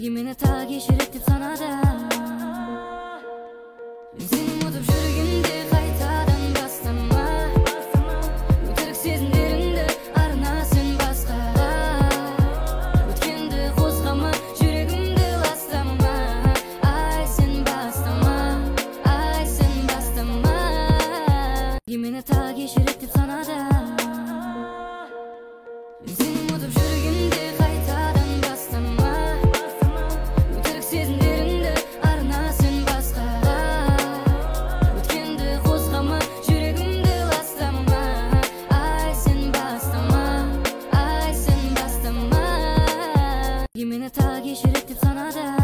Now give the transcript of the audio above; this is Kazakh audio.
Емені тағы кешірек деп санады. Сені ұмытып жүргенде қайтадан бастама. Өтірік сезімдеріңді арна сен басқаға. Өткенді қозғама, жүрегімді ластама. Ай сен бастама, ай сен бастама. Емені тағы кешірек деп санады. Сені ұмытып жүргенде қайтадан бастама. Өтірік сезімдеріңді арна сен басқаға. Өткенді қозғама, жүрегімді ластама. Ай сен бастама, ай сен бастама. Емені тағы кешірек деп санады.